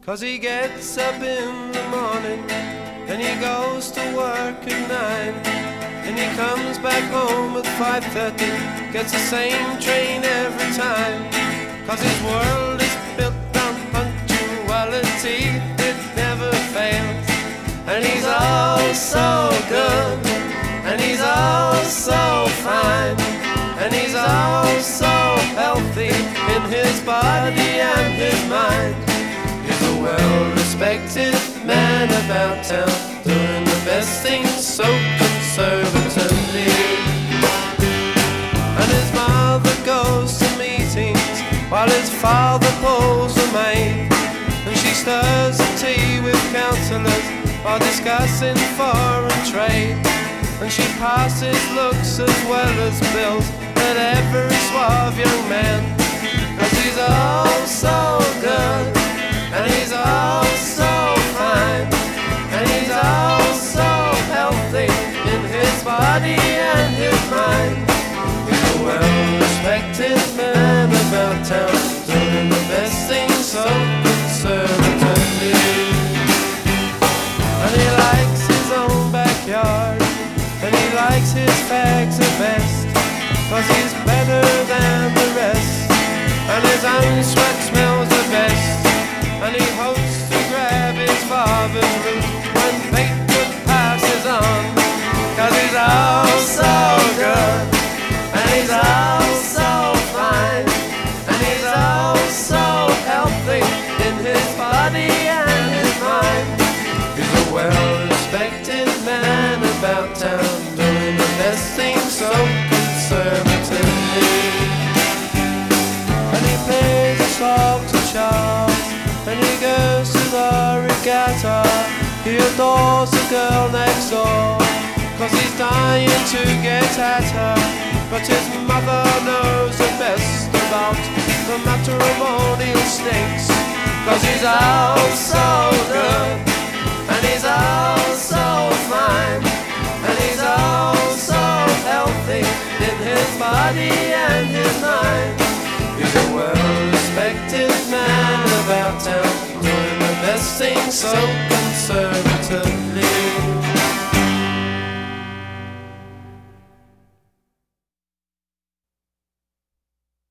'Cause he gets up in the morning, then he goes to work at 9, and he comes back home at 5:30, gets the same train every time. 'Cause his world is built on punctuality, it never fails. And he's all so good, and he's all so fine, and he's all so healthy in his body and his mind. He's a well-respected man about town, doing the best things so conservatively. And his mother goes to meetings while his father pulls the maid, and she stirs the tea with counsellors while discussing foreign trade. And she passes looks as well as bills at every suave young man. 'Cause he's all so good, and he's all so fine, and he's all so healthy in his body and his mind. He's a well-respected man about town, doing the best things so conservatively. And he likes his own backyard, and he likes his fags the best, 'cause he's better than the rest, and his own sweat smells the best. And he hopes to grab his father's root when Bateman passes on. 'Cause he's all so good, and he's all so fine, and he's all so healthy in his body and his mind. He's a well-respected man about town, doing the best things so conservatively. And he plays a song to Charles, and he goes to the regatta. He adores the girl next door, 'cause he's dying to get at her. But his mother knows the best about the matrimonial stakes. 'Cause he's all so good, and he's all so fine, and he's all so healthy in his body and his mind. He's a well-respected man about town, doing the best things so conservative.